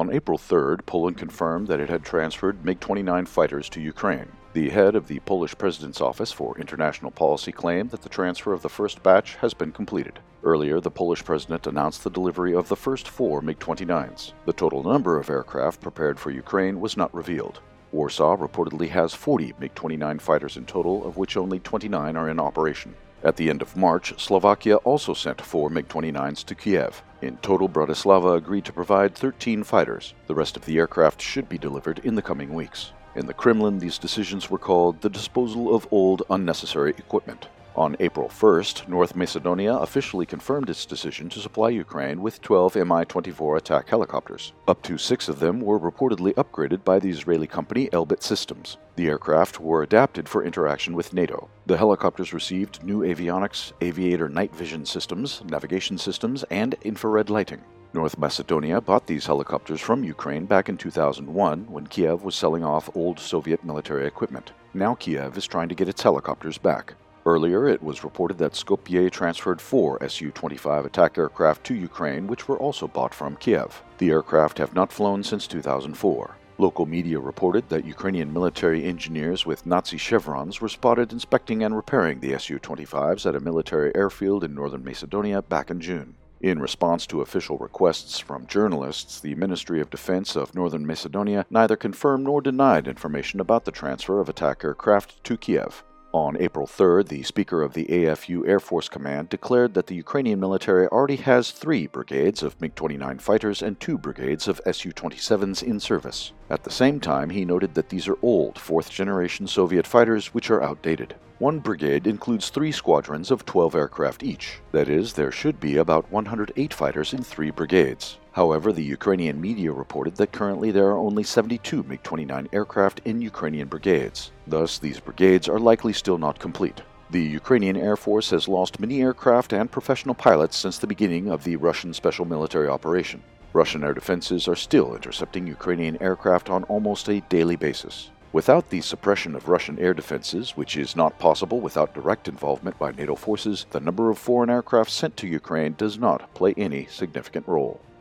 On April 3rd, Poland confirmed that it had transferred MiG-29 fighters to Ukraine. The head of the Polish President's Office for International Policy claimed that the transfer of the first batch has been completed. Earlier, the Polish president announced the delivery of the first 4 MiG-29s. The total number of aircraft prepared for Ukraine was not revealed. Warsaw reportedly has 40 MiG-29 fighters in total, of which only 29 are in operation. At the end of March, Slovakia also sent 4 MiG-29s to Kiev. In total, Bratislava agreed to provide 13 fighters. The rest of the aircraft should be delivered in the coming weeks. In the Kremlin, these decisions were called the disposal of old, unnecessary equipment. On April 1st, North Macedonia officially confirmed its decision to supply Ukraine with 12 Mi-24 attack helicopters. Up to 6 of them were reportedly upgraded by the Israeli company Elbit Systems. The aircraft were adapted for interaction with NATO. The helicopters received new avionics, aviator night vision systems, navigation systems, and infrared lighting. North Macedonia bought these helicopters from Ukraine back in 2001 when Kiev was selling off old Soviet military equipment. Now Kiev is trying to get its helicopters back. Earlier, it was reported that Skopje transferred 4 Su-25 attack aircraft to Ukraine, which were also bought from Kiev. The aircraft have not flown since 2004. Local media reported that Ukrainian military engineers with Nazi chevrons were spotted inspecting and repairing the Su-25s at a military airfield in northern Macedonia back in June. In response to official requests from journalists, the Ministry of Defense of Northern Macedonia neither confirmed nor denied information about the transfer of attack aircraft to Kiev. On April 3rd, the Speaker of the AFU Air Force Command declared that the Ukrainian military already has 3 brigades of MiG-29 fighters and 2 brigades of Su-27s in service. At the same time, he noted that these are old, 4th-generation Soviet fighters which are outdated. One brigade includes 3 squadrons of 12 aircraft each. That is, there should be about 108 fighters in 3 brigades. However, the Ukrainian media reported that currently there are only 72 MiG-29 aircraft in Ukrainian brigades. Thus, these brigades are likely still not complete. The Ukrainian Air Force has lost many aircraft and professional pilots since the beginning of the Russian special military operation. Russian air defenses are still intercepting Ukrainian aircraft on almost a daily basis. Without the suppression of Russian air defenses, which is not possible without direct involvement by NATO forces, the number of foreign aircraft sent to Ukraine does not play any significant role.